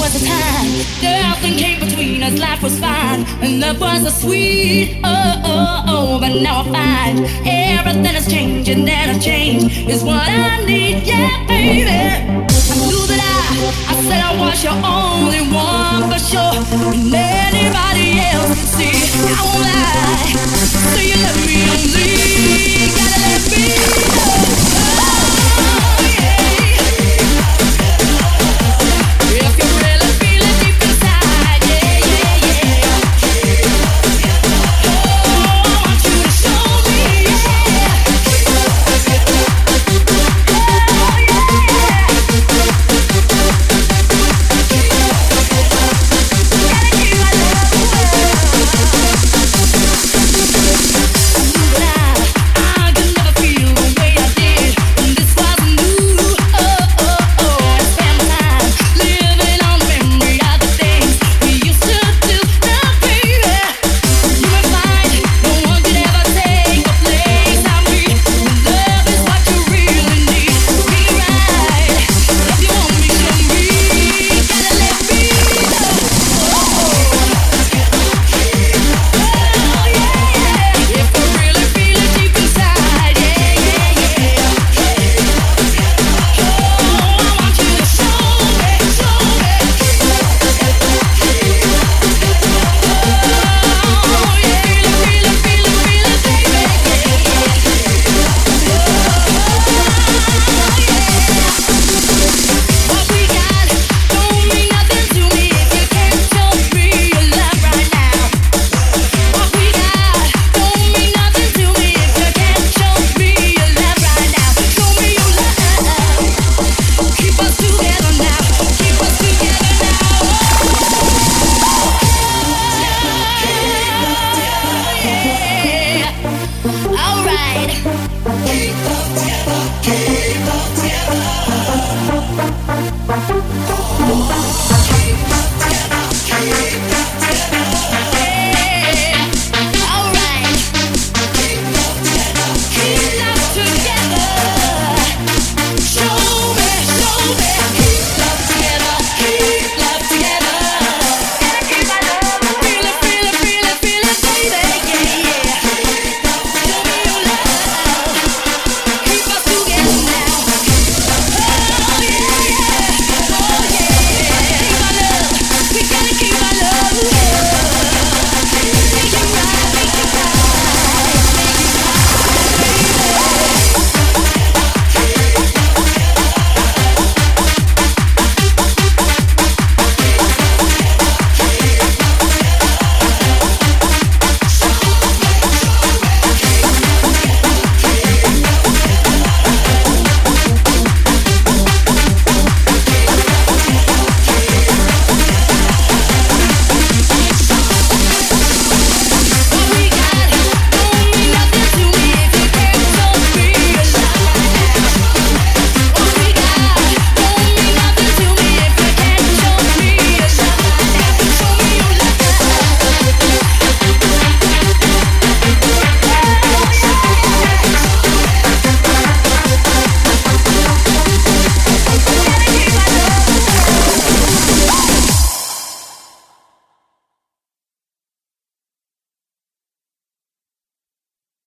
was a time, nothing came between us, life was fine, and love was a sweet, but now I find everything is changing, and a change is what I need, yeah, baby. I knew that I said I was your only one for sure, and anybody else can see I won't lie. So you let me only, gotta let me know. Oh, yeah. If you really feel it deep inside, yeah, yeah, yeah. Oh, I want you to show me, yeah. Oh, yeah. Gotta give my love away. I could never feel the way I did. This was new. I spent time living on the memory of the things we used to do. Now, baby, you will find no one could ever take the place of me. Love is what you really need. Be right. If you want me, show me. Gotta let me know. Oh, yeah. If I really feel it deep inside, yeah, yeah, yeah. Oh, I want you to show me, show me. Oh, yeah, really, baby. What we got don't mean nothing to me if you can't show me your love right now. What we got don't mean nothing to me if you can't show me your love right now. Show me your love. Keep us together now. Keep us together now. Yeah. All right. Keep us together.